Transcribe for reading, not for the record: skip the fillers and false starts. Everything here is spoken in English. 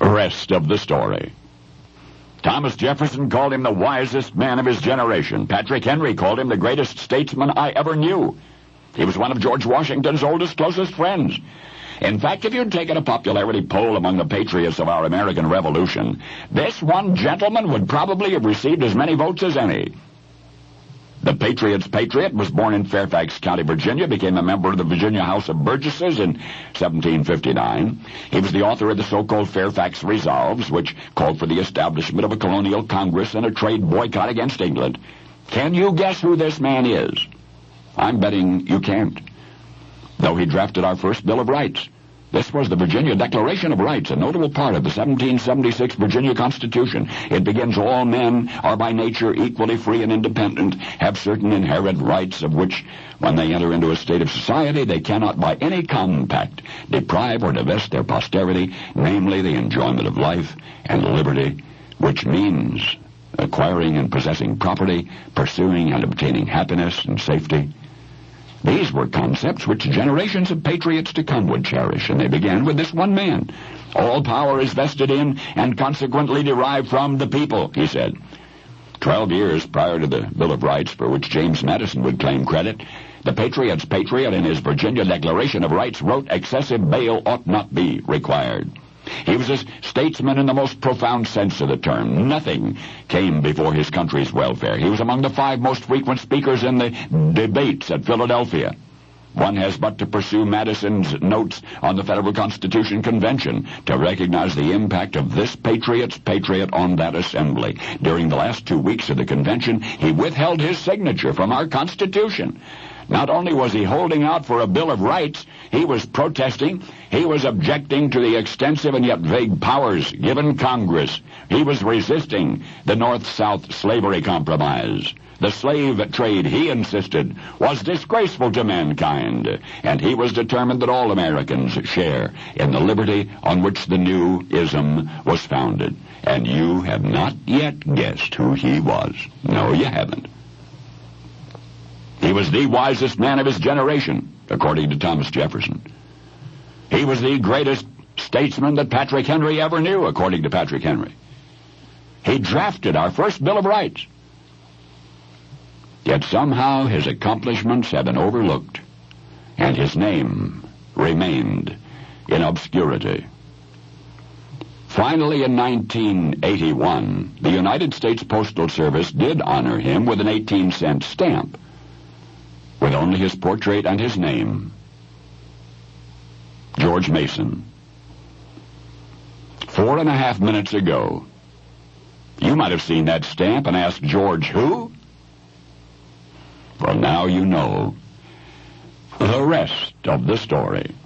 Rest of the story. Thomas Jefferson called him the wisest man of his generation. Patrick Henry called him the greatest statesman I ever knew. He was one of George Washington's oldest, closest friends. In fact, if you'd taken a popularity poll among the patriots of our American Revolution, this one gentleman would probably have received as many votes as any. The Patriot's Patriot was born in Fairfax County, Virginia, became a member of the Virginia House of Burgesses in 1759. He was the author of the so-called Fairfax Resolves, which called for the establishment of a colonial congress and a trade boycott against England. Can you guess who this man is? I'm betting you can't. Though he drafted our first Bill of Rights. This was the Virginia Declaration of Rights, a notable part of the 1776 Virginia Constitution. It begins, all men are by nature equally free and independent, have certain inherent rights of which, when they enter into a state of society, they cannot by any compact deprive or divest their posterity, namely the enjoyment of life and liberty, which means acquiring and possessing property, pursuing and obtaining happiness and safety. These were concepts which generations of patriots to come would cherish, and they began with this one man. All power is vested in and consequently derived from the people, he said. 12 years prior to the Bill of Rights, for which James Madison would claim credit, the Patriot's Patriot in his Virginia Declaration of Rights wrote, excessive bail ought not be required. He was a statesman in the most profound sense of the term. Nothing came before his country's welfare. He was among the 5 most frequent speakers in the debates at Philadelphia. One has but to pursue Madison's notes on the Federal Constitution Convention to recognize the impact of this Patriot's Patriot on that assembly. During the last 2 weeks of the convention, he withheld his signature from our Constitution. Not only was he holding out for a Bill of Rights, he was protesting, he was objecting to the extensive and yet vague powers given Congress. He was resisting the North-South slavery compromise. The slave trade, he insisted, was disgraceful to mankind, and he was determined that all Americans share in the liberty on which the new ism was founded. And you have not yet guessed who he was. No, you haven't. He was the wisest man of his generation, according to Thomas Jefferson. He was the greatest statesman that Patrick Henry ever knew, according to Patrick Henry. He drafted our first Bill of Rights. Yet somehow his accomplishments have been overlooked, and his name remained in obscurity. Finally, in 1981, the United States Postal Service did honor him with an 18-cent stamp, with only his portrait and his name. George Mason. 4.5 minutes ago, you might have seen that stamp and asked, George who? Well, now you know the rest of the story.